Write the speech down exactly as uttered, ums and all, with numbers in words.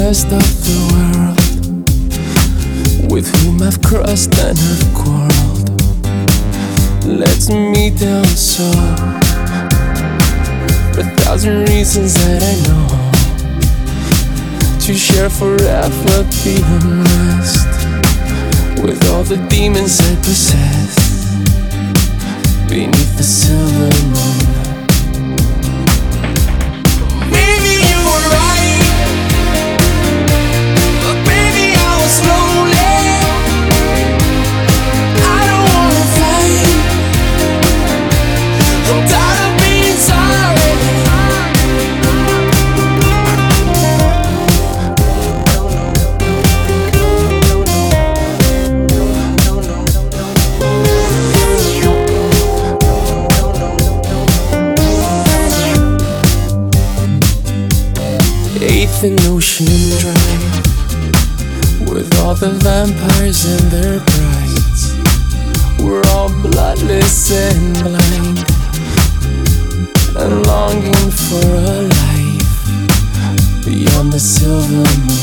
rest of the world, with whom I've crossed and have quarreled, lets me down so. For a thousand reasons that I know, to share forever the unrest, with all the demons I possess, beneath the silver moon. Maybe you were right, but baby I was lonely. I don't wanna fight, I'm tired of being sorry. Eighth and Ocean Drive, with all the vampires and their brides. We're all bloodless and blind, and longing for a life beyond the silver moon.